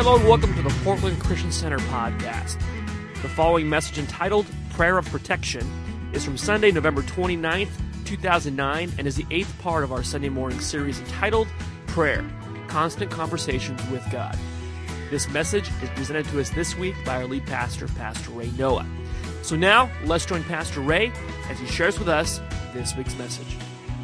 Hello and welcome to the Portland Christian Center podcast. The following message entitled Prayer of Protection is from Sunday, November 29th, 2009, and is the 8th part of our Sunday morning series entitled Prayer, Constant Conversations with God. This message is presented to us this week by our lead pastor, Pastor Ray Noah. So now, let's join Pastor Ray as he shares with us this week's message.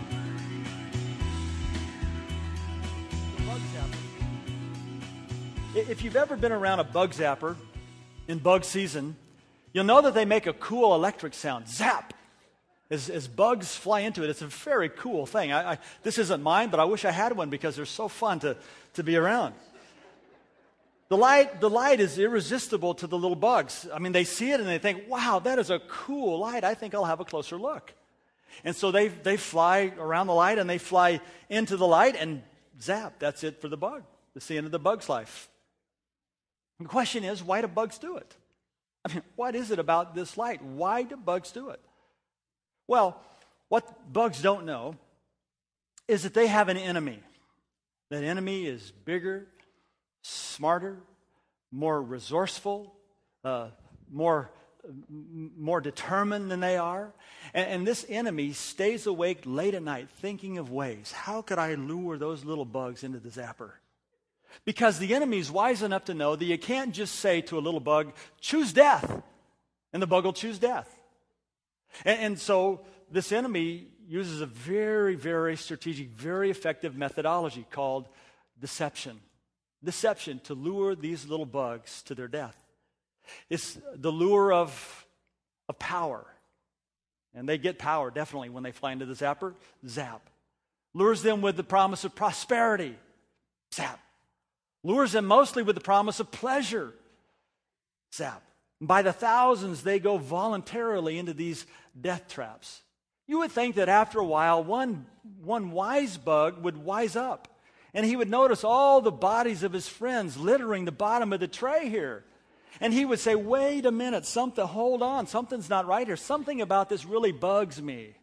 If you've ever been around a bug zapper in bug season, you'll know that they make a cool electric sound, zap, as bugs fly into it. It's a very cool thing. This isn't mine, but I wish I had one because they're so fun to be around. The light is irresistible to the little bugs. I mean, they see it and they think, wow, that is a cool light. I think I'll have a closer look. And so they fly around the light and they fly into the light and zap. That's it for the bug. That's the end of the bug's life. The question is, why do bugs do it? I mean, what is it about this light? Why do bugs do it? Well, what bugs don't know is that they have an enemy. That enemy is bigger, smarter, more resourceful, more determined than they are. And this enemy stays awake late at night thinking of ways. How could I lure those little bugs into the zapper? Because the enemy's wise enough to know that you can't just say to a little bug, choose death, and the bug will choose death. And so this enemy uses a very, very strategic, very effective methodology called deception. Deception to lure these little bugs to their death. It's the lure of power. And they get power, definitely, when they fly into the zapper. Zap. Lures them with the promise of prosperity. Zap. Lures them mostly with the promise of pleasure. Zap. By the thousands, they go voluntarily into these death traps. You would think that after a while, one wise bug would wise up, and he would notice all the bodies of his friends littering the bottom of the tray here. And he would say, wait a minute, hold on, something's not right here. Something about this really bugs me.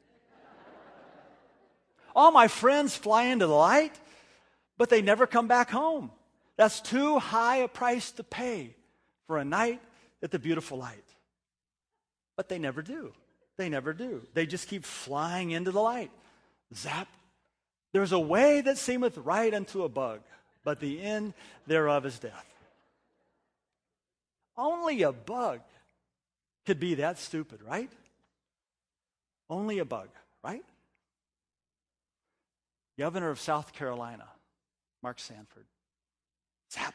All my friends fly into the light, but they never come back home. That's too high a price to pay for a night at the beautiful light. But they never do. They never do. They just keep flying into the light. Zap. There's a way that seemeth right unto a bug, but the end thereof is death. Only a bug could be that stupid, right? Only a bug, right? Governor of South Carolina, Mark Sanford. Zap.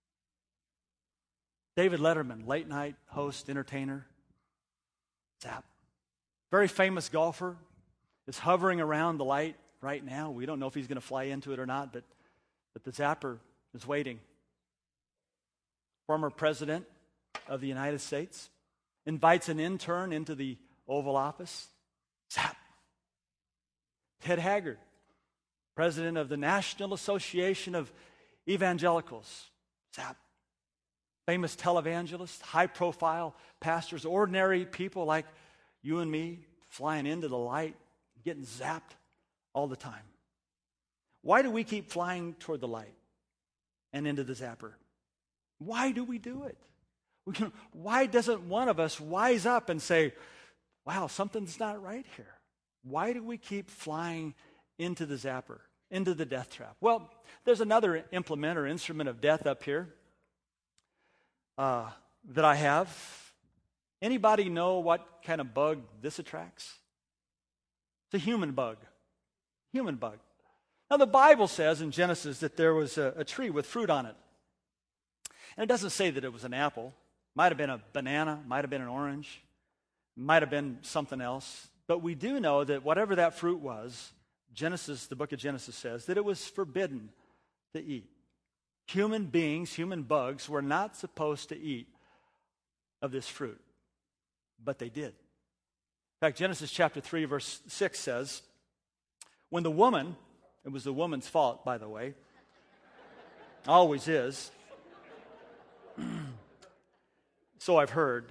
David Letterman, late night host, entertainer. Zap. Very famous golfer is hovering around the light right now. We don't know if he's going to fly into it or not, but the zapper is waiting. Former president of the United States invites an intern into the Oval Office. Zap. Ted Haggard, president of the National Association of Evangelicals. Zap. Famous televangelists, high-profile pastors, ordinary people like you and me flying into the light, getting zapped all the time. Why do we keep flying toward the light and into the zapper? Why do we do it? Why doesn't one of us wise up and say, wow, something's not right here? Why do we keep flying into the zapper, into the death trap? Well, there's another implement or instrument of death up here that I have. Anybody know what kind of bug this attracts? It's a human bug. Human bug. Now, the Bible says in Genesis that there was a tree with fruit on it. And it doesn't say that it was an apple. Might have been a banana, might have been an orange, might have been something else. But we do know that whatever that fruit was, the book of Genesis says that it was forbidden to eat. Human beings, human bugs, were not supposed to eat of this fruit, but they did. In fact, Genesis chapter 3, verse 6 says, when the woman, it was the woman's fault, by the way, always is, so I've heard,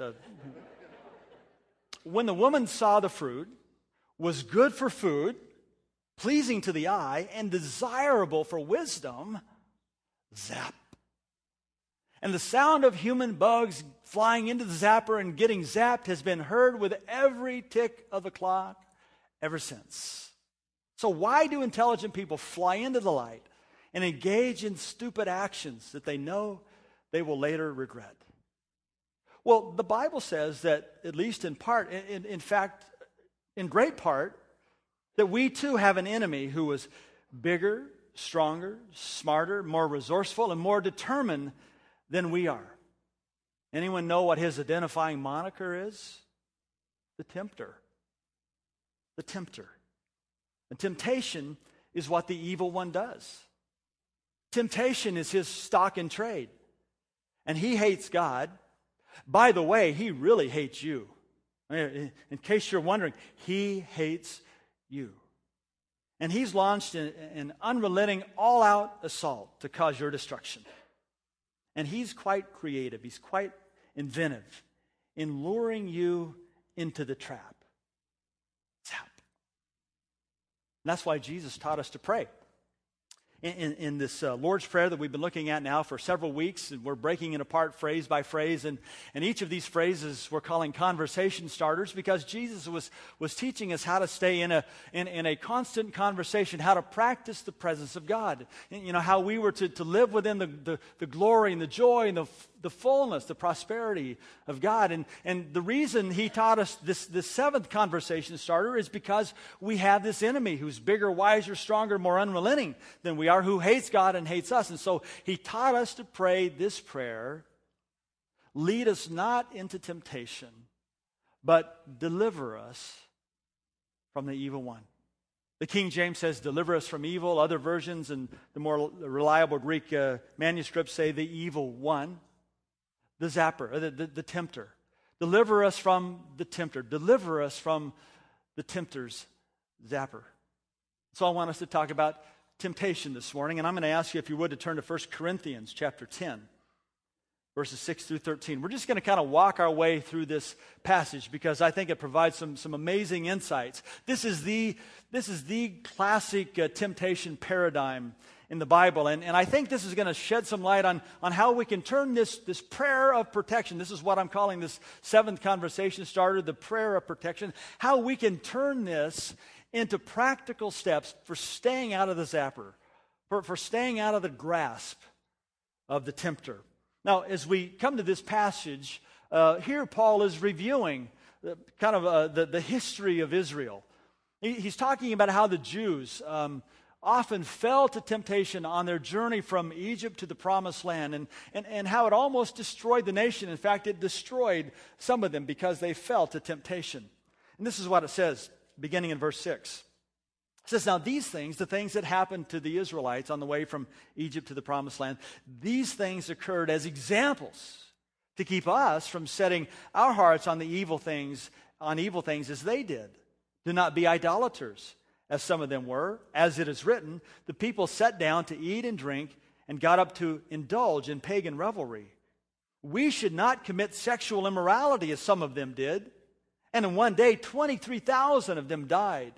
when the woman saw the fruit was good for food, pleasing to the eye, and desirable for wisdom, zap. And the sound of human bugs flying into the zapper and getting zapped has been heard with every tick of the clock ever since. So why do intelligent people fly into the light and engage in stupid actions that they know they will later regret? Well, the Bible says that, at least in part, in fact, in great part, that we too have an enemy who is bigger, stronger, smarter, more resourceful, and more determined than we are. Anyone know what his identifying moniker is? The tempter. The tempter. And temptation is what the evil one does. Temptation is his stock in trade. And he hates God. By the way, he really hates you. In case you're wondering, he hates you. And he's launched an unrelenting, all-out assault to cause your destruction. And he's quite creative. He's quite inventive in luring you into the trap. Zap. And that's why Jesus taught us to pray. In this Lord's Prayer that we've been looking at now for several weeks, and we're breaking it apart phrase by phrase, and each of these phrases we're calling conversation starters because Jesus was teaching us how to stay in a constant conversation, how to practice the presence of God. And, how we were to live within the glory and the joy and the fullness, the prosperity of God. And the reason he taught us this seventh conversation starter is because we have this enemy who's bigger, wiser, stronger, more unrelenting than we are, who hates God and hates us. And so he taught us to pray this prayer: lead us not into temptation, but deliver us from the evil one. The King James says, deliver us from evil. Other versions and the more reliable Greek manuscripts say the evil one. The zapper, the tempter. Deliver us from the tempter. Deliver us from the tempter's zapper. So I want us to talk about temptation this morning, and I'm going to ask you, if you would, to turn to 1 Corinthians chapter 10, verses 6 through 13. We're just going to kind of walk our way through this passage because I think it provides some amazing insights. This is the classic temptation paradigm in the Bible. And I think this is going to shed some light on how we can turn this prayer of protection. This is what I'm calling this seventh conversation starter, the prayer of protection. How we can turn this into practical steps for staying out of the zapper, for staying out of the grasp of the tempter. Now, as we come to this passage, here Paul is reviewing the history of Israel. He's talking about how the Jews often fell to temptation on their journey from Egypt to the Promised Land, and how it almost destroyed the nation. In fact, it destroyed some of them because they fell to temptation. And this is what it says, beginning in verse 6. It says, now these things, the things that happened to the Israelites on the way from Egypt to the Promised Land, these things occurred as examples to keep us from setting our hearts on evil things as they did. Do not be idolaters, as some of them were. As it is written, the people sat down to eat and drink and got up to indulge in pagan revelry. We should not commit sexual immorality, as some of them did. And in one day, 23,000 of them died.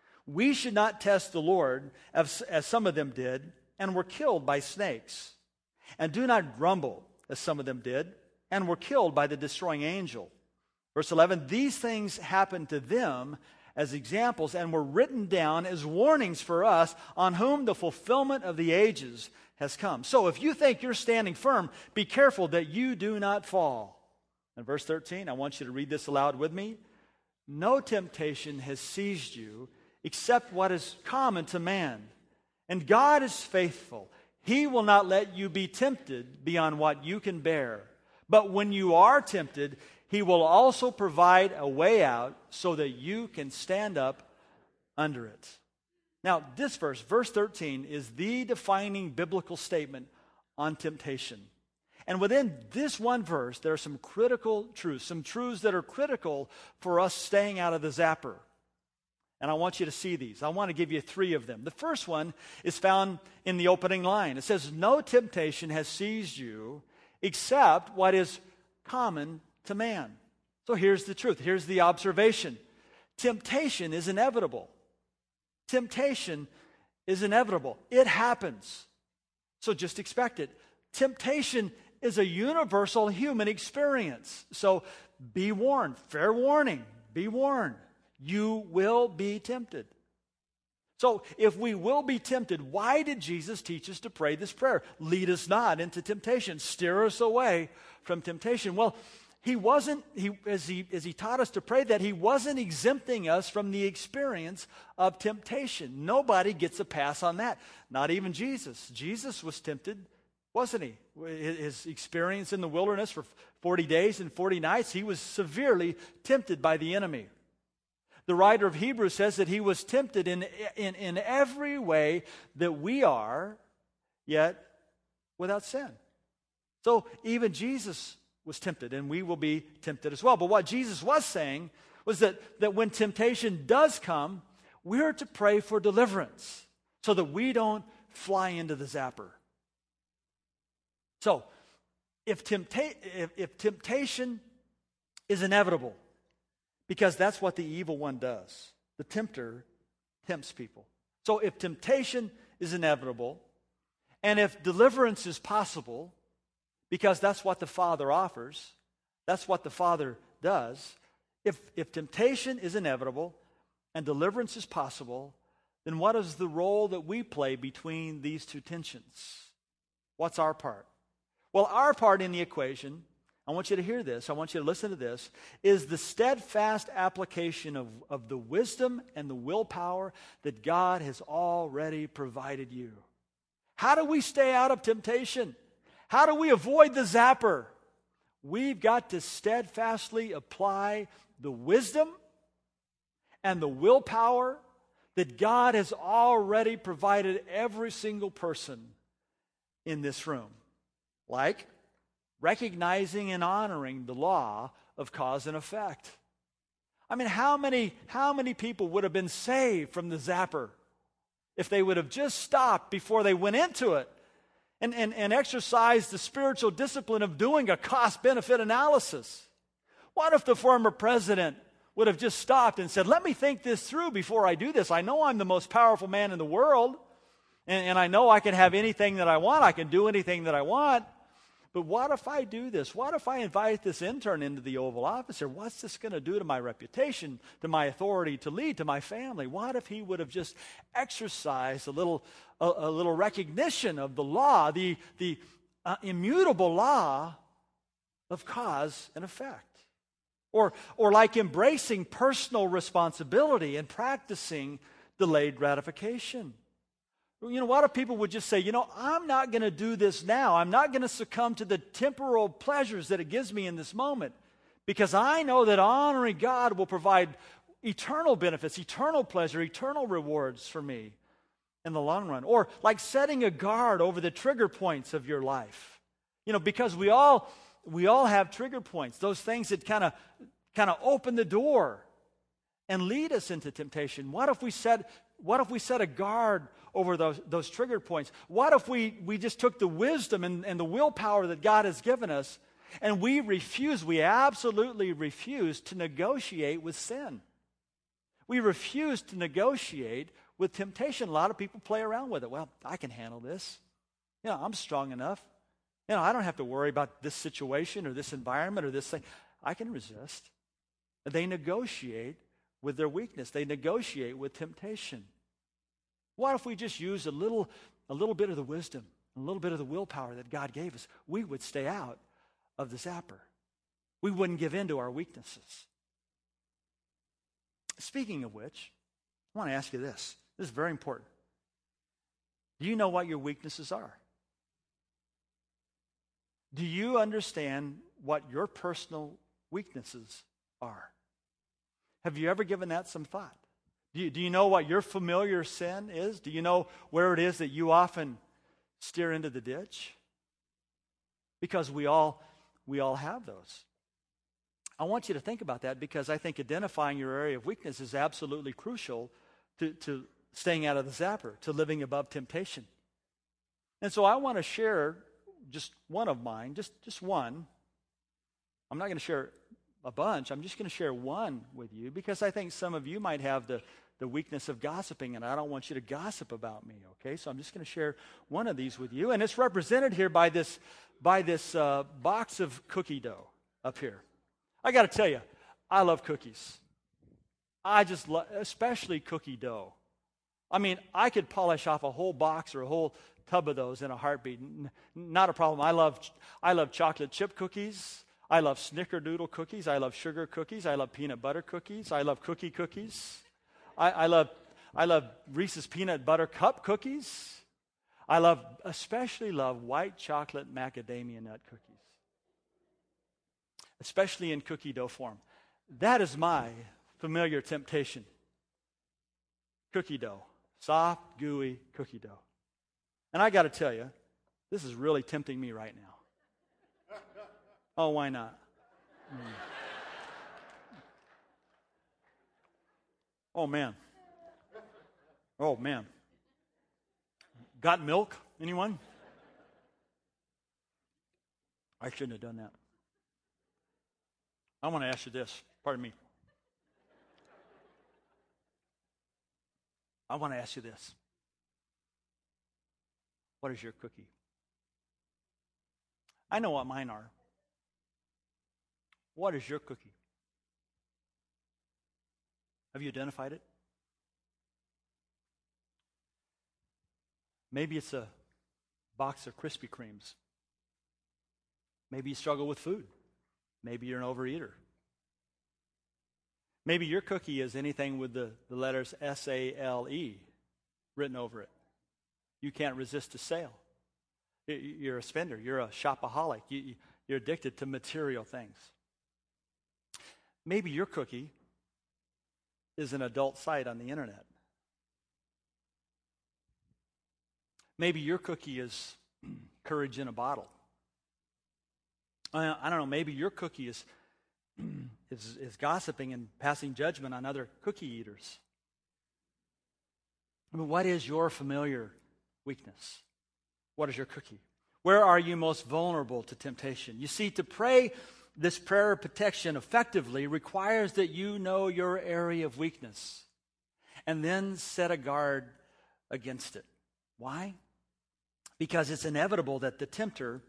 We should not test the Lord, as some of them did, and were killed by snakes. And do not grumble, as some of them did, and were killed by the destroying angel. Verse 11, these things happened to them as examples and were written down as warnings for us, on whom the fulfillment of the ages has come. So if you think you're standing firm, be careful that you do not fall. And verse 13, I want you to read this aloud with me. No temptation has seized you except what is common to man. And God is faithful. He will not let you be tempted beyond what you can bear. But when you are tempted, He will also provide a way out so that you can stand up under it. Now, this verse 13, is the defining biblical statement on temptation. And within this one verse, there are some critical truths, some truths that are critical for us staying out of the zapper. And I want you to see these. I want to give you 3 of them. The first one is found in the opening line. It says, no temptation has seized you except what is common to man. So here's the truth. Here's the observation. Temptation is inevitable. Temptation is inevitable. It happens. So just expect it. Temptation is a universal human experience. So be warned, fair warning, be warned. You will be tempted. So if we will be tempted, why did Jesus teach us to pray this prayer? Lead us not into temptation. Steer us away from temptation. Well, as he taught us to pray that, he wasn't exempting us from the experience of temptation. Nobody gets a pass on that. Not even Jesus. Jesus was tempted, wasn't he? His experience in the wilderness for 40 days and 40 nights, he was severely tempted by the enemy. The writer of Hebrews says that he was tempted in every way that we are, yet without sin. So even Jesus was tempted, and we will be tempted as well. But what Jesus was saying was that when temptation does come, we're to pray for deliverance so that we don't fly into the zapper. So if temptation is inevitable, because that's what the evil one does. The tempter tempts people. So if temptation is inevitable, and if deliverance is possible, because that's what the Father offers, that's what the Father does, if temptation is inevitable and deliverance is possible, then what is the role that we play between these two tensions? What's our part? Well, our part in the equation, I want you to hear this, I want you to listen to this, is the steadfast application of the wisdom and the willpower that God has already provided you. How do we stay out of temptation? How do we avoid the zapper? We've got to steadfastly apply the wisdom and the willpower that God has already provided every single person in this room. Like recognizing and honoring the law of cause and effect. I mean, how many people would have been saved from the zapper if they would have just stopped before they went into it and exercised the spiritual discipline of doing a cost-benefit analysis? What if the former president would have just stopped and said, let me think this through before I do this. I know I'm the most powerful man in the world, and I know I can have anything that I want. I can do anything that I want. But what if I do this? What if I invite this intern into the Oval Office here? What's this going to do to my reputation, to my authority to lead, to my family? What if he would have just exercised a little recognition of the law, the immutable law of cause and effect? Or like embracing personal responsibility and practicing delayed gratification. What if people would just say, I'm not going to do this now. I'm not going to succumb to the temporal pleasures that it gives me in this moment, because I know that honoring God will provide eternal benefits, eternal pleasure, eternal rewards for me in the long run. Or like setting a guard over the trigger points of your life. Because we all have trigger points, those things that kind of open the door and lead us into temptation. What if we set a guard over those trigger points? What if we just took the wisdom and the willpower that God has given us, and we absolutely refuse to negotiate with sin? We refuse to negotiate with temptation. A lot of people play around with it. Well, I can handle this. I'm strong enough. I don't have to worry about this situation or this environment or this thing. I can resist. They negotiate with their weakness. They negotiate with temptation. What if we just use a little bit of the wisdom, a little bit of the willpower that God gave us? We would stay out of the zapper. We wouldn't give in to our weaknesses. Speaking of which, I want to ask you this. This is very important. Do you know what your weaknesses are? Do you understand what your personal weaknesses are? Have you ever given that some thought? Do you know what your familiar sin is? Do you know where it is that you often steer into the ditch? Because we all have those. I want you to think about that, because I think identifying your area of weakness is absolutely crucial to staying out of the zapper, to living above temptation. And so I want to share just one of mine, just one. I'm not going to share a bunch. I'm just going to share one with you, because I think some of you might have the the weakness of gossiping, and I don't want you to gossip about me, okay? So I'm just going to share one of these with you, and it's represented here by this box of cookie dough up here. I got to tell you, I love cookies. I just love, especially cookie dough. I mean, I could polish off a whole box or a whole tub of those in a heartbeat. Not a problem. I love chocolate chip cookies. I love snickerdoodle cookies. I love sugar cookies. I love peanut butter cookies. I love cookies. I love Reese's peanut butter cup cookies. I especially love white chocolate macadamia nut cookies, especially in cookie dough form. That is my familiar temptation. Cookie dough. Soft, gooey cookie dough. And I got to tell you, this is really tempting me right now. Oh, why not? Oh, man. Oh, man. Got milk? Anyone? I shouldn't have done that. I want to ask you this. Pardon me. I want to ask you this. What is your cookie? I know what mine are. What is your cookie? Have you identified it? Maybe it's a box of Krispy Kremes. Maybe you struggle with food. Maybe you're an overeater. Maybe your cookie is anything with the letters S-A-L-E written over it. You can't resist a sale. You're a spender. You're a shopaholic. You're addicted to material things. Maybe your cookie is an adult site on the internet. Maybe your cookie is courage in a bottle. I don't know. Maybe your cookie is gossiping and passing judgment on other cookie eaters. I mean, what is your familiar weakness? What is your cookie? Where are you most vulnerable to temptation? You see, to pray this prayer of protection effectively requires that you know your area of weakness and then set a guard against it. Why? Because it's inevitable that the tempter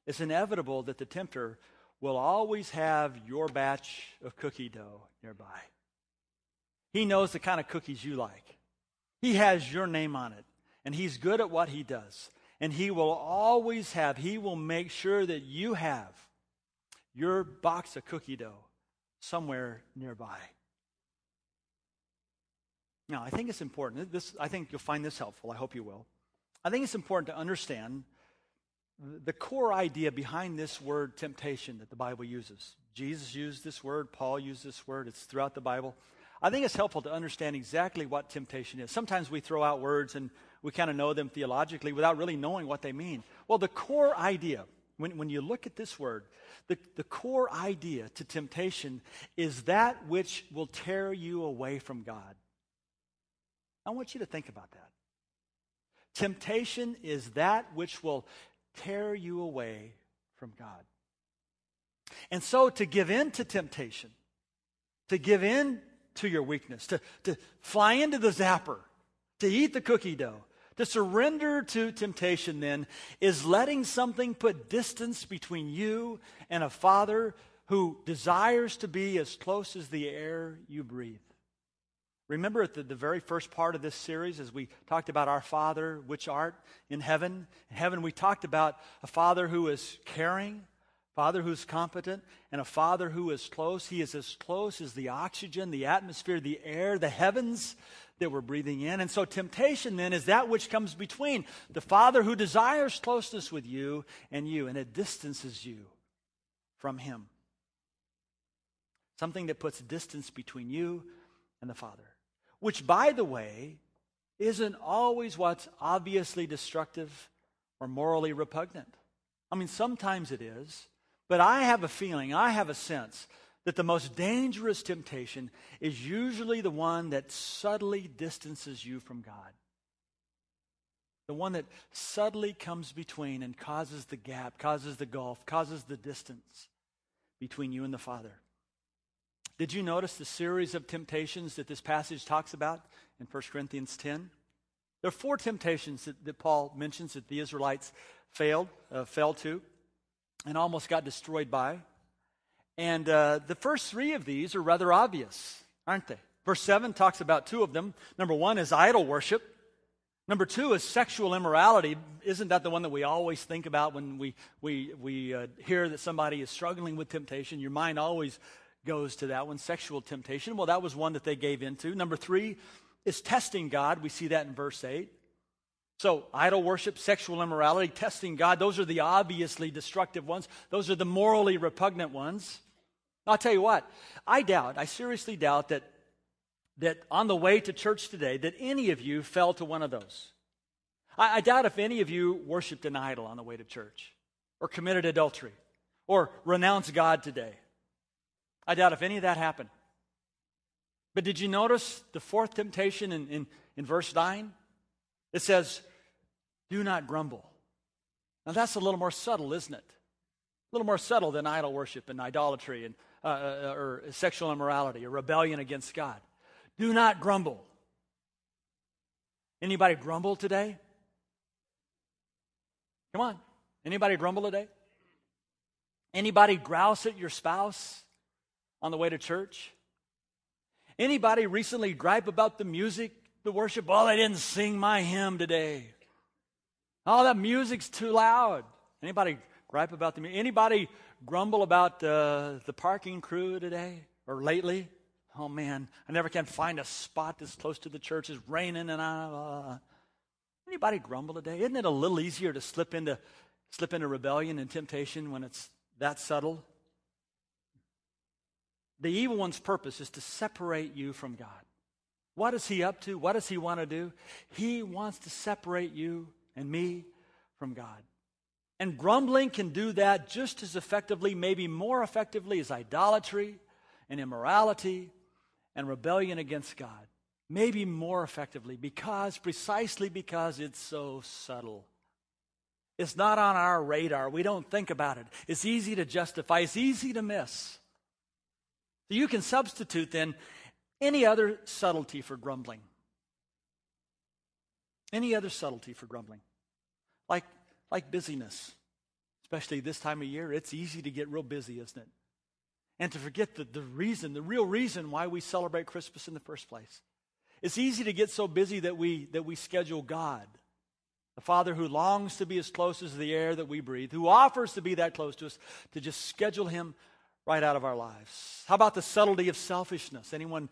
will always have your batch of cookie dough nearby. He knows the kind of cookies you like. He has your name on it, and he's good at what he does. And he will make sure that you have your box of cookie dough somewhere nearby. Now, I think it's important. I think you'll find this helpful. I hope you will. I think it's important to understand the core idea behind this word temptation that the Bible uses. Jesus used this word. Paul used this word. It's throughout the Bible. I think it's helpful to understand exactly what temptation is. Sometimes we throw out words and we kind of know them theologically without really knowing what they mean. Well, the core idea, when you look at this word, the core idea to temptation is that which will tear you away from God. I want you to think about that. Temptation is that which will tear you away from God. And so to give in to temptation, to give in to your weakness, to fly into the zapper, to eat the cookie dough, to surrender to temptation then is letting something put distance between you and a Father who desires to be as close as the air you breathe. Remember at the very first part of this series as we talked about our Father, which art in heaven. In heaven we talked about a Father who is caring, Father who's competent, and a Father who is close. He is as close as the oxygen, the atmosphere, the air, the heavens that we're breathing in. And so temptation then is that which comes between the Father who desires closeness with you, and it distances you from Him. Something that puts distance between you and the Father. Which, by the way, isn't always what's obviously destructive or morally repugnant. I mean, sometimes it is, but I have a feeling, I have a sense that the most dangerous temptation is usually the one that subtly distances you from God. The one that subtly comes between and causes the gap, causes the gulf, causes the distance between you and the Father. Did you notice the series of temptations that this passage talks about in 1 Corinthians 10? There are 4 temptations that Paul mentions that the Israelites fell to and almost got destroyed by. And the first 3 of these are rather obvious, aren't they? Verse 7 talks about 2 of them. Number 1 is idol worship. Number 2 is sexual immorality. Isn't that the one that we always think about when we hear that somebody is struggling with temptation? Your mind always goes to that one, sexual temptation. Well, that was one that they gave into. Number 3 is testing God. We see that in verse 8. So, idol worship, sexual immorality, testing God, those are the obviously destructive ones. Those are the morally repugnant ones. I'll tell you what, I seriously doubt that on the way to church today, that any of you fell to one of those. I doubt if any of you worshiped an idol on the way to church, or committed adultery, or renounced God today. I doubt if any of that happened. But did you notice the 4th temptation in verse 9? It says, do not grumble. Now that's a little more subtle, isn't it? A little more subtle than idol worship and idolatry and or sexual immorality or rebellion against God. Do not grumble. Anybody grumble today? Come on. Anybody grumble today? Anybody grouse at your spouse on the way to church? Anybody recently gripe about the music, the worship? Oh, they didn't sing my hymn today. Oh, that music's too loud. Anybody gripe about the music? Anybody grumble about the parking crew today or lately? Oh, man, I never can find a spot that's close to the church. It's raining and Anybody grumble today? Isn't it a little easier to slip into rebellion and temptation when it's that subtle? The evil one's purpose is to separate you from God. What is he up to? What does he want to do? He wants to separate you and me from God. And grumbling can do that just as effectively, maybe more effectively, as idolatry and immorality and rebellion against God. Maybe more effectively precisely because it's so subtle. It's not on our radar. We don't think about it. It's easy to justify. It's easy to miss. So you can substitute then any other subtlety for grumbling. Any other subtlety for grumbling. Like busyness. Especially this time of year, it's easy to get real busy, isn't it? And to forget the real reason why we celebrate Christmas in the first place. It's easy to get so busy that we schedule God, the Father who longs to be as close as the air that we breathe, who offers to be that close to us, to just schedule him right out of our lives. How about the subtlety of selfishness? Anyone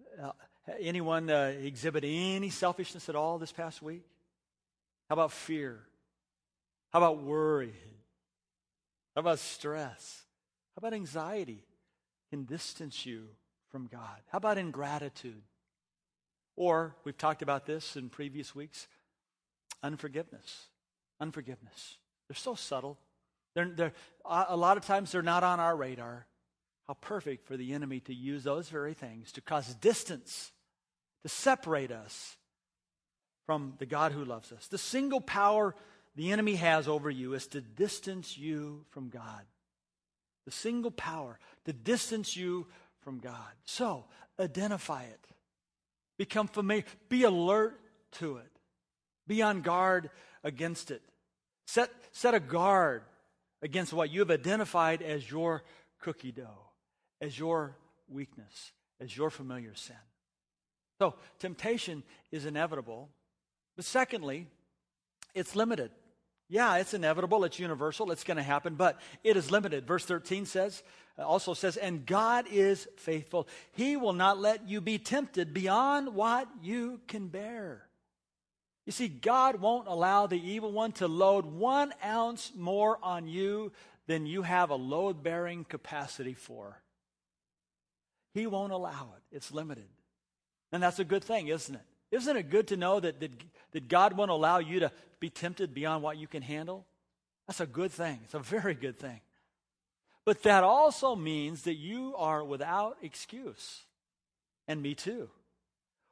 exhibit any selfishness at all this past week? How about fear? How about worry? How about stress? How about anxiety? Can distance you from God. How about ingratitude? Or, we've talked about this in previous weeks, unforgiveness. Unforgiveness. They're so subtle. They're a lot of times they're not on our radar. How perfect for the enemy to use those very things to cause distance, to separate us from the God who loves us. The single power the enemy has over you is to distance you from God. The single power to distance you from God. So, identify it. Become familiar. Be alert to it. Be on guard against it. Set a guard against what you have identified as your cookie dough, as your weakness, as your familiar sin. So, temptation is inevitable. But secondly, it's limited. Yeah, it's inevitable, it's universal, it's going to happen, but it is limited. Verse 13 also says, and God is faithful. He will not let you be tempted beyond what you can bear. You see, God won't allow the evil one to load 1 ounce more on you than you have a load-bearing capacity for. He won't allow it. It's limited. And that's a good thing, isn't it? Isn't it good to know that God won't allow you to be tempted beyond what you can handle? That's a good thing. It's a very good thing. But that also means that you are without excuse. And me too.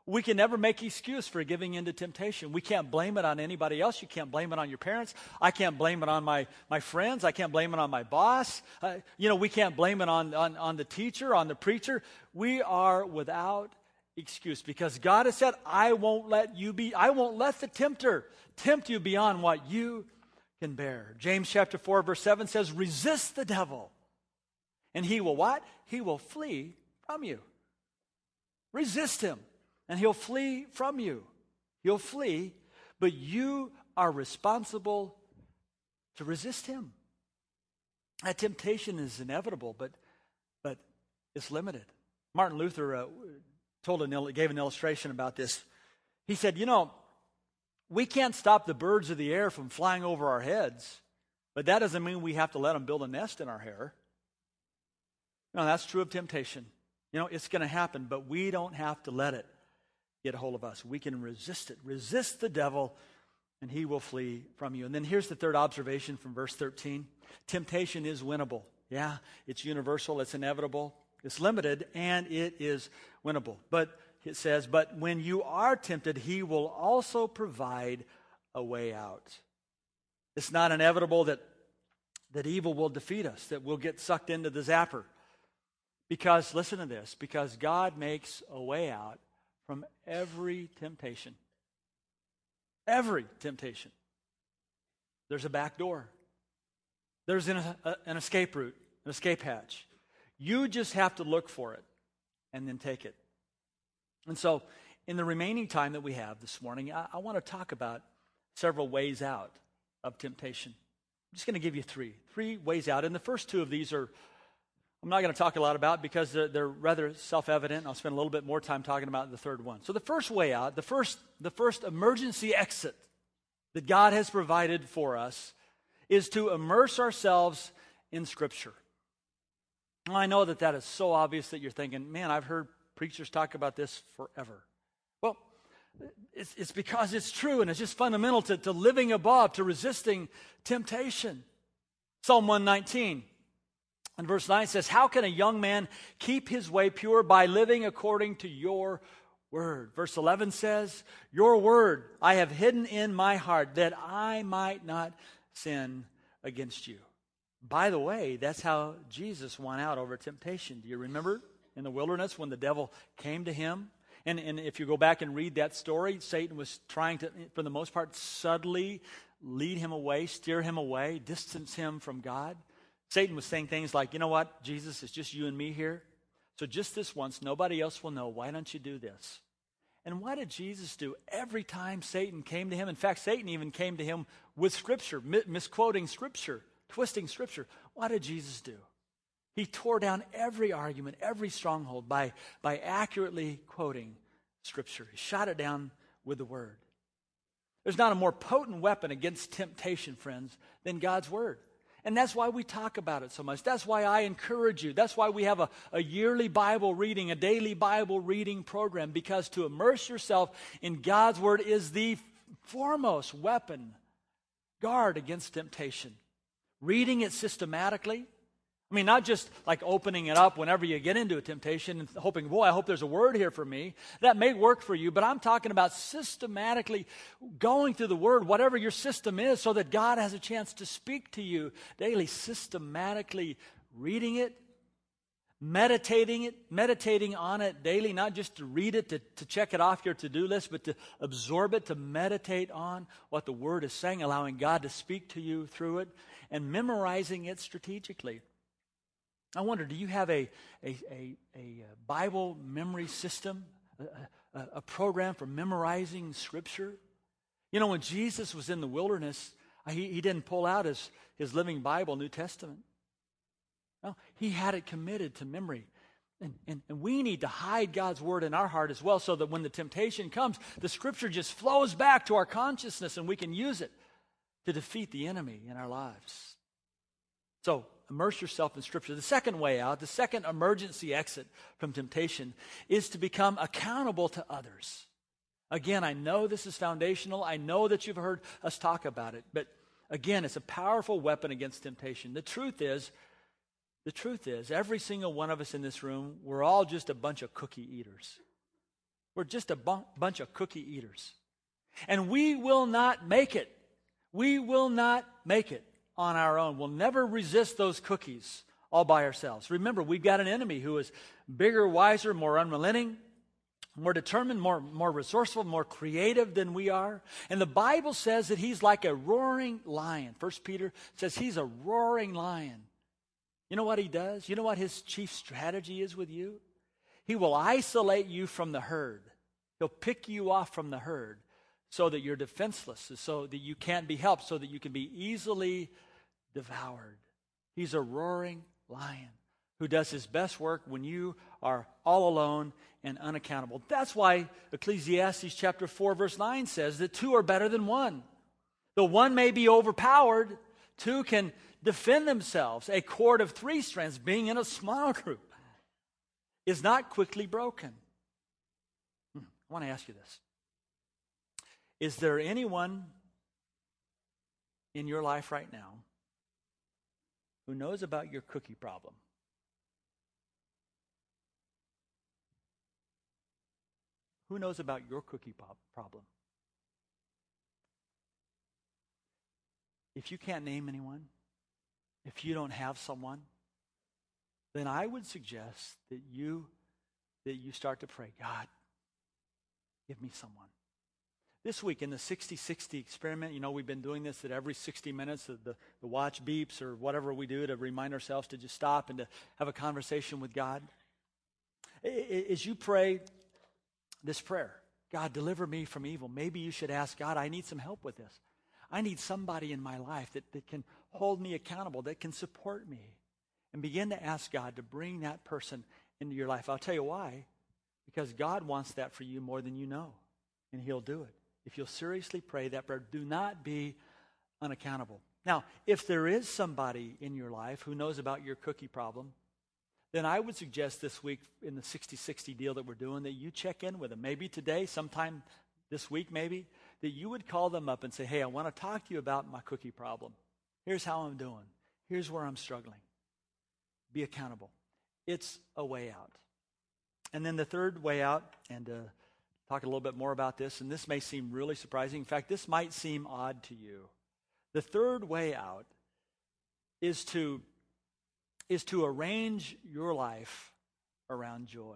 We can never make excuse for giving in to temptation. We can't blame it on anybody else. You can't blame it on your parents. I can't blame it on my friends. I can't blame it on my boss. We can't blame it on the teacher, on the preacher. We are without excuse because God has said, I won't let the tempter tempt you beyond what you can bear. James chapter 4, verse 7 says, resist the devil, and he will what? He will flee from you. Resist him. And he'll flee from you. He'll flee, but you are responsible to resist him. That temptation is inevitable, but it's limited. Martin Luther gave an illustration about this. He said, we can't stop the birds of the air from flying over our heads, but that doesn't mean we have to let them build a nest in our hair. No, that's true of temptation. It's going to happen, but we don't have to let it get a hold of us. We can resist it. Resist the devil, and he will flee from you. And then here's the third observation from verse 13. Temptation is winnable. Yeah, it's universal, it's inevitable, it's limited, and it is winnable. But it says, but when you are tempted, he will also provide a way out. It's not inevitable that evil will defeat us, that we'll get sucked into the zapper. Because, listen to this, because God makes a way out from every temptation. Every temptation. There's a back door. There's an escape route, an escape hatch. You just have to look for it and then take it. And so, in the remaining time that we have this morning, I want to talk about several ways out of temptation. I'm just going to give you three ways out. And the first two of these I'm not going to talk a lot about because they're rather self-evident. I'll spend a little bit more time talking about the third one. So the first way out, the first emergency exit that God has provided for us is to immerse ourselves in Scripture. Well, I know that is so obvious that you're thinking, man, I've heard preachers talk about this forever. Well, it's because it's true, and it's just fundamental to living above, to resisting temptation. Psalm 119. And verse 9 says, how can a young man keep his way pure? By living according to your word. Verse 11 says, your word I have hidden in my heart that I might not sin against you. By the way, that's how Jesus won out over temptation. Do you remember in the wilderness when the devil came to him? And if you go back and read that story, Satan was trying to, for the most part, subtly lead him away, steer him away, distance him from God. Satan was saying things like, you know what, Jesus, it's just you and me here. So just this once, nobody else will know. Why don't you do this? And what did Jesus do every time Satan came to him? In fact, Satan even came to him with Scripture, misquoting Scripture, twisting Scripture. What did Jesus do? He tore down every argument, every stronghold by accurately quoting Scripture. He shot it down with the Word. There's not a more potent weapon against temptation, friends, than God's Word. And that's why we talk about it so much. That's why I encourage you. That's why we have a yearly Bible reading, a daily Bible reading program, because to immerse yourself in God's Word is the foremost weapon, guard against temptation. Reading it systematically. I mean, not just like opening it up whenever you get into a temptation and hoping, boy, I hope there's a word here for me. That may work for you, but I'm talking about systematically going through the Word, whatever your system is, so that God has a chance to speak to you daily, systematically reading it, meditating on it daily, not just to read it, to check it off your to-do list, but to absorb it, to meditate on what the Word is saying, allowing God to speak to you through it, and memorizing it strategically. I wonder, do you have a Bible memory system, a program for memorizing Scripture? You know, when Jesus was in the wilderness, he didn't pull out his living Bible, New Testament. No, he had it committed to memory. And we need to hide God's Word in our heart as well, so that when the temptation comes, the Scripture just flows back to our consciousness and we can use it to defeat the enemy in our lives. So, immerse yourself in Scripture. The second way out, the second emergency exit from temptation, is to become accountable to others. Again, I know this is foundational. I know that you've heard us talk about it. But again, it's a powerful weapon against temptation. The truth is, every single one of us in this room, we're all just a bunch of cookie eaters. We're just a bunch of cookie eaters. And we will not make it. We will not make it on our own. We'll never resist those cookies all by ourselves. Remember, we've got an enemy who is bigger, wiser, more unrelenting, more determined, more resourceful, more creative than we are. And the Bible says that he's like a roaring lion. 1 Peter says he's a roaring lion. You know what he does? You know what his chief strategy is with you? He will isolate you from the herd. He'll pick you off from the herd so that you're defenseless, so that you can't be helped, so that you can be easily devoured. He's a roaring lion who does his best work when you are all alone and unaccountable. That's why Ecclesiastes chapter 4 verse 9 says that two are better than one. Though one may be overpowered, two can defend themselves. A cord of three strands, being in a small group, is not quickly broken. I want to ask you this. Is there anyone in your life right now who knows about your cookie problem? Who knows about your cookie problem? If you can't name anyone, if you don't have someone, then I would suggest that you start to pray, God, give me someone. This week in the 60-60 experiment, we've been doing this at every 60 minutes, the watch beeps or whatever we do to remind ourselves to just stop and to have a conversation with God. As you pray this prayer, God, deliver me from evil, maybe you should ask God, I need some help with this. I need somebody in my life that can hold me accountable, that can support me. And begin to ask God to bring that person into your life. I'll tell you why. Because God wants that for you more than you know. And he'll do it. If you'll seriously pray that prayer, do not be unaccountable. Now, if there is somebody in your life who knows about your cookie problem, then I would suggest this week in the 60-60 deal that we're doing that you check in with them. Maybe today, sometime this week maybe, that you would call them up and say, hey, I want to talk to you about my cookie problem. Here's how I'm doing. Here's where I'm struggling. Be accountable. It's a way out. And then the third way out, and talk a little bit more about this, and this may seem really surprising. In fact, this might seem odd to you. The third way out is to arrange your life around joy.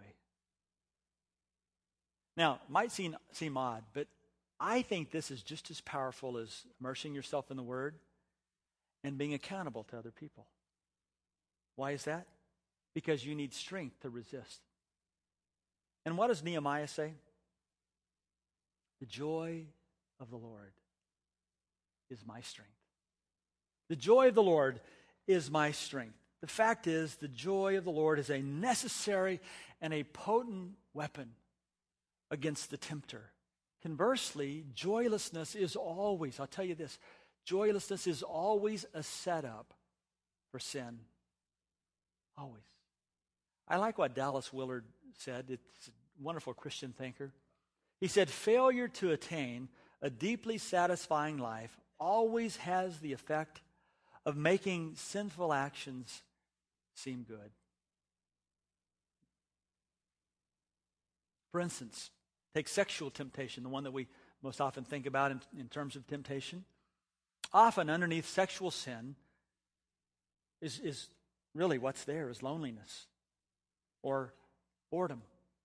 Now, it might seem odd, but I think this is just as powerful as immersing yourself in the Word and being accountable to other people. Why is that? Because you need strength to resist. And what does Nehemiah say? The joy of the Lord is my strength. The joy of the Lord is my strength. The fact is, the joy of the Lord is a necessary and a potent weapon against the tempter. Conversely, joylessness is always, I'll tell you this, joylessness is always a setup for sin. Always. I like what Dallas Willard said. It's a wonderful Christian thinker. He said, failure to attain a deeply satisfying life always has the effect of making sinful actions seem good. For instance, take sexual temptation, the one that we most often think about in terms of temptation. Often underneath sexual sin is really what's there is loneliness or boredom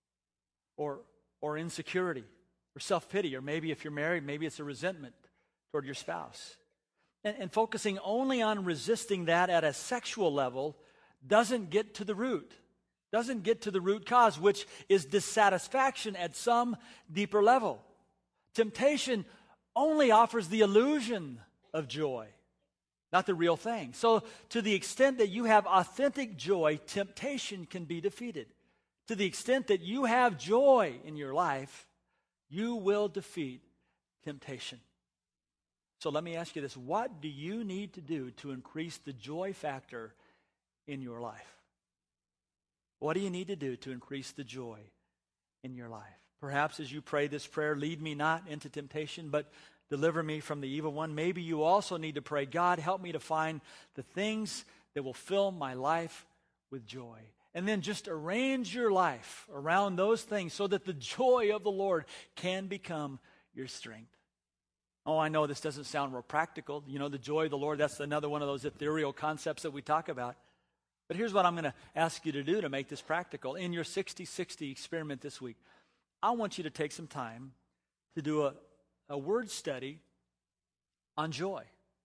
or insecurity or self-pity, or maybe if you're married, maybe it's a resentment toward your spouse. And focusing only on resisting that at a sexual level doesn't get to the root cause, which is dissatisfaction at some deeper level. Temptation only offers the illusion of joy, not the real thing. So to the extent that you have authentic joy, temptation can be defeated. To the extent that you have joy in your life, you will defeat temptation. So let me ask you this. What do you need to do to increase the joy factor in your life? What do you need to do to increase the joy in your life? Perhaps as you pray this prayer, lead me not into temptation, but deliver me from the evil one. Maybe you also need to pray, God, help me to find the things that will fill my life with joy. And then just arrange your life around those things so that the joy of the Lord can become your strength. Oh, I know this doesn't sound real practical. You know, the joy of the Lord, that's another one of those ethereal concepts that we talk about. But here's what I'm going to ask you to do to make this practical. In your 60-60 experiment this week, I want you to take some time to do a word study on joy.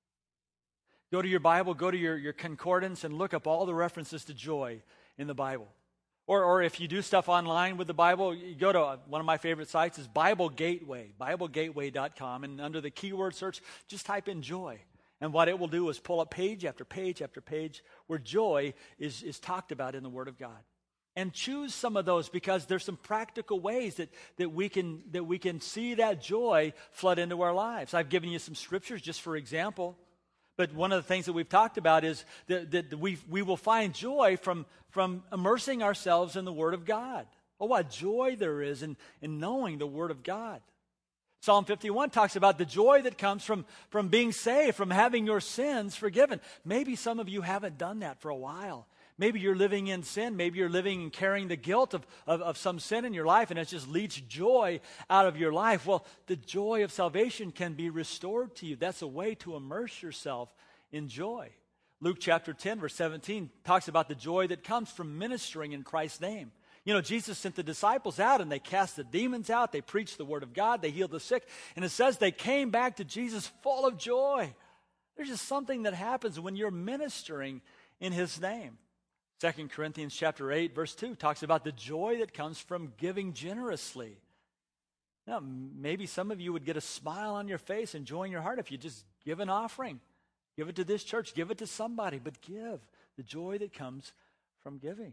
Go to your Bible, go to your concordance, and look up all the references to joy in the Bible. Or if you do stuff online with the Bible, you go to one of my favorite sites is Bible Gateway, BibleGateway.com, and under the keyword search, just type in joy. And what it will do is pull up page after page after page where joy is talked about in the Word of God. And choose some of those because there's some practical ways that we can see that joy flood into our lives. I've given you some scriptures just for example. But one of the things that we've talked about is that we will find joy from immersing ourselves in the Word of God. Oh, what joy there is in knowing the Word of God. Psalm 51 talks about the joy that comes from being saved, from having your sins forgiven. Maybe some of you haven't done that for a while. Maybe you're living in sin. Maybe you're living and carrying the guilt of some sin in your life, and it just leads joy out of your life. Well, the joy of salvation can be restored to you. That's a way to immerse yourself in joy. Luke chapter 10, verse 17 talks about the joy that comes from ministering in Christ's name. You know, Jesus sent the disciples out, and they cast the demons out. They preached the word of God. They healed the sick. And it says they came back to Jesus full of joy. There's just something that happens when you're ministering in his name. 2 Corinthians chapter 8, verse 2 talks about the joy that comes from giving generously. Now, maybe some of you would get a smile on your face and joy in your heart if you just give an offering. Give it to this church. Give it to somebody. But give the joy that comes from giving.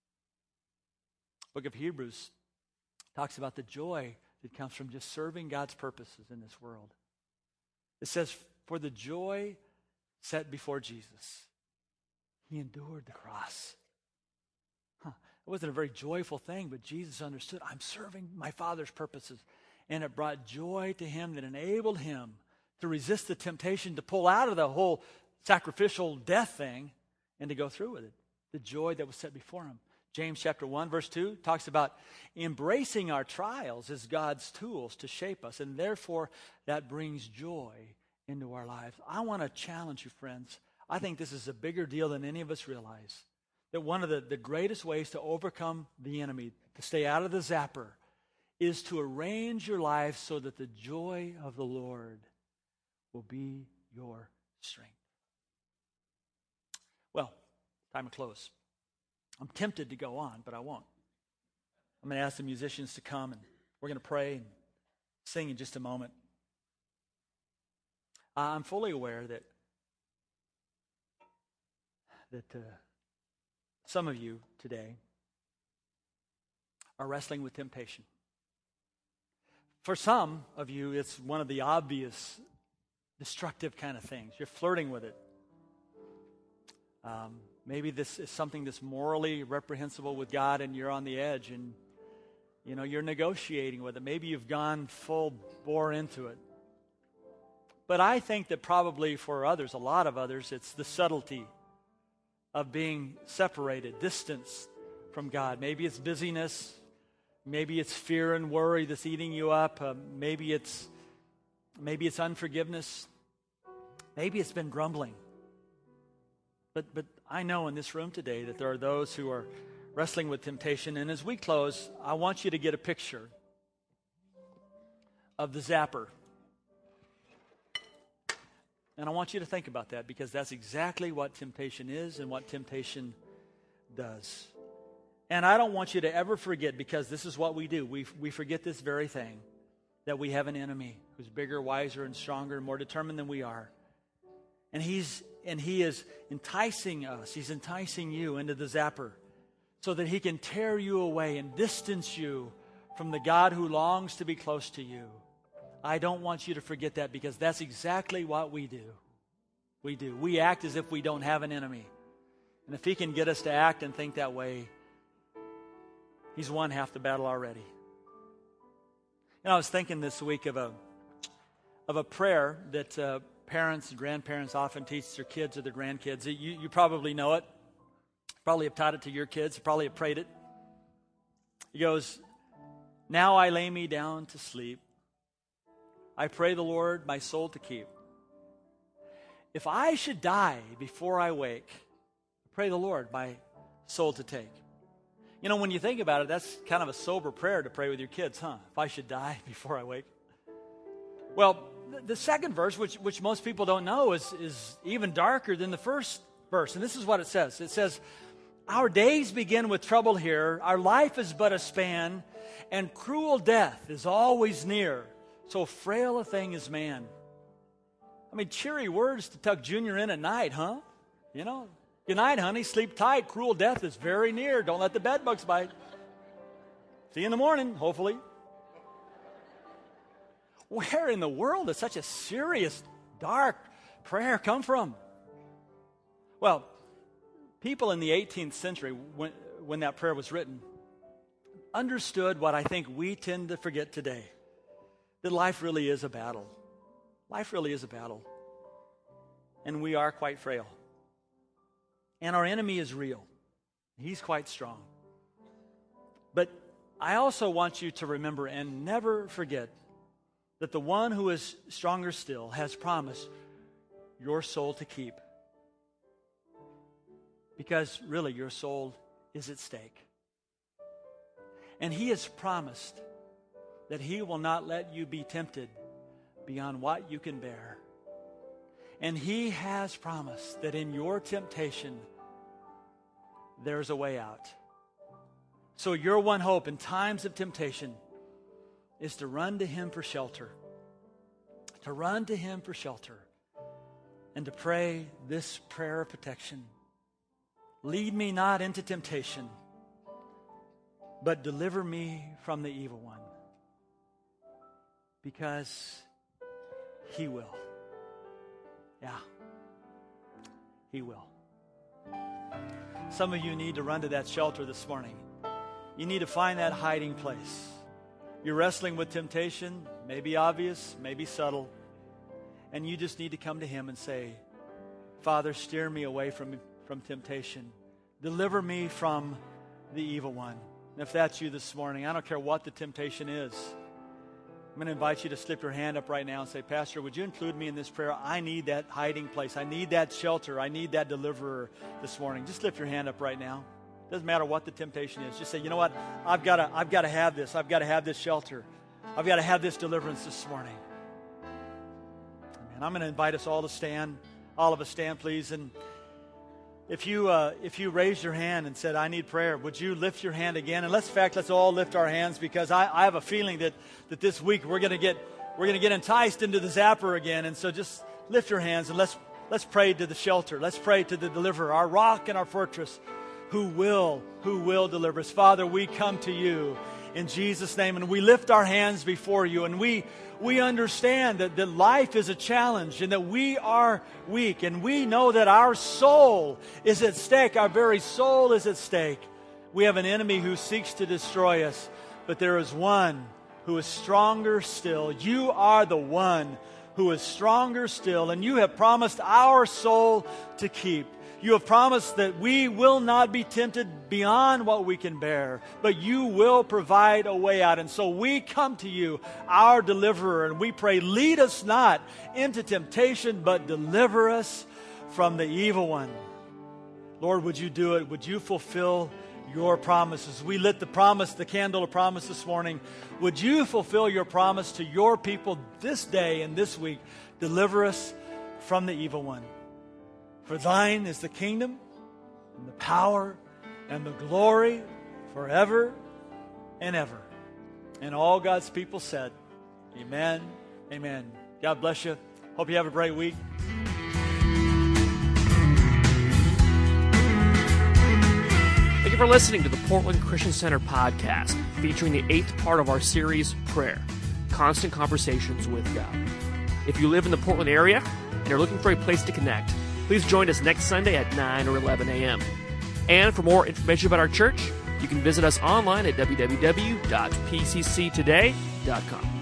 Book of Hebrews talks about the joy that comes from just serving God's purposes in this world. It says, for the joy set before Jesus, he endured the cross. It wasn't a very joyful thing, but Jesus understood, I'm serving my Father's purposes. And it brought joy to him that enabled him to resist the temptation to pull out of the whole sacrificial death thing and to go through with it. The joy that was set before him. James chapter 1, verse 2 talks about embracing our trials as God's tools to shape us, and therefore that brings joy into our lives. I want to challenge you, friends. I think this is a bigger deal than any of us realize. That one of the greatest ways to overcome the enemy, to stay out of the zapper, is to arrange your life so that the joy of the Lord will be your strength. Well, time to close. I'm tempted to go on, but I won't. I'm going to ask the musicians to come, and we're going to pray and sing in just a moment. I'm fully aware that some of you today are wrestling with temptation. For some of you, it's one of the obvious destructive kind of things. You're flirting with it. Maybe this is something that's morally reprehensible with God, and you're on the edge, and you're negotiating with it. Maybe you've gone full bore into it. But I think that probably for others, a lot of others, it's the subtlety of being separated, distanced from God. Maybe it's busyness. Maybe it's fear and worry that's eating you up. Maybe it's unforgiveness. Maybe it's been grumbling. But I know in this room today that there are those who are wrestling with temptation. And as we close, I want you to get a picture of the zapper. And I want you to think about that, because that's exactly what temptation is and what temptation does. And I don't want you to ever forget, because this is what we do. We forget this very thing, that we have an enemy who's bigger, wiser, and stronger, and more determined than we are. And he is enticing us. He's enticing you into the zapper so that he can tear you away and distance you from the God who longs to be close to you. I don't want you to forget that, because that's exactly what we do. We act as if we don't have an enemy. And if he can get us to act and think that way, he's won half the battle already. I was thinking this week of a prayer that parents and grandparents often teach their kids or their grandkids. You probably know it. Probably have taught it to your kids. Probably have prayed it. He goes, now I lay me down to sleep. I pray the Lord my soul to keep. If I should die before I wake, pray the Lord my soul to take. You know, when you think about it, that's kind of a sober prayer to pray with your kids, huh? If I should die before I wake. Well, the second verse, which most people don't know, is even darker than the first verse. And this is what it says. It says, our days begin with trouble here. Our life is but a span, and cruel death is always near. So frail a thing is man. I mean, cheery words to tuck Junior in at night, huh? You know, good night, honey. Sleep tight. Cruel death is very near. Don't let the bed bugs bite. See you in the morning, hopefully. Where in the world does such a serious, dark prayer come from? Well, people in the 18th century, when that prayer was written, understood what I think we tend to forget today, that life really is a battle. Life really is a battle. And we are quite frail. And our enemy is real. He's quite strong. But I also want you to remember and never forget that the one who is stronger still has promised your soul to keep. Because really, your soul is at stake. And he has promised that he will not let you be tempted beyond what you can bear. And he has promised that in your temptation, there's a way out. So your one hope in times of temptation is to run to him for shelter. To run to him for shelter. And to pray this prayer of protection. Lead me not into temptation, but deliver me from the evil one. Because he will. Yeah. He will. Some of you need to run to that shelter this morning. You need to find that hiding place. You're wrestling with temptation, maybe obvious, maybe subtle. And you just need to come to him and say, Father, steer me away from temptation. Deliver me from the evil one. And if that's you this morning, I don't care what the temptation is. I'm going to invite you to slip your hand up right now and say, Pastor, would you include me in this prayer? I need that hiding place. I need that shelter. I need that deliverer this morning. Just lift your hand up right now. Doesn't matter what the temptation is. Just say, you know what? I've got to have this. I've got to have this shelter. I've got to have this deliverance this morning. And I'm going to invite us all to stand. All of us stand, please. And if you raised your hand and said, I need prayer, would you lift your hand again? And let's all lift our hands, because I have a feeling that this week we're going to get enticed into the zapper again. And so just lift your hands and let's pray to the shelter. Let's pray to the deliverer, our rock and our fortress, who will deliver us. Father, we come to you in Jesus' name, and we lift our hands before you, and we understand that life is a challenge and that we are weak, and we know that our soul is at stake. Our very soul is at stake. We have an enemy who seeks to destroy us, but there is one who is stronger still. You are the one who is stronger still, and you have promised our soul to keep. You have promised that we will not be tempted beyond what we can bear, but you will provide a way out. And so we come to you, our deliverer, and we pray, lead us not into temptation, but deliver us from the evil one. Lord, would you do it? Would you fulfill your promises? We lit the candle of promise this morning. Would you fulfill your promise to your people this day and this week? Deliver us from the evil one. For thine is the kingdom and the power and the glory forever and ever. And all God's people said, amen, amen. God bless you. Hope you have a great week. Thank you for listening to the Portland Christian Center podcast, featuring the 8th part of our series, Prayer, Constant Conversations with God. If you live in the Portland area and are looking for a place to connect, please join us next Sunday at 9 or 11 a.m. And for more information about our church, you can visit us online at www.pcctoday.com.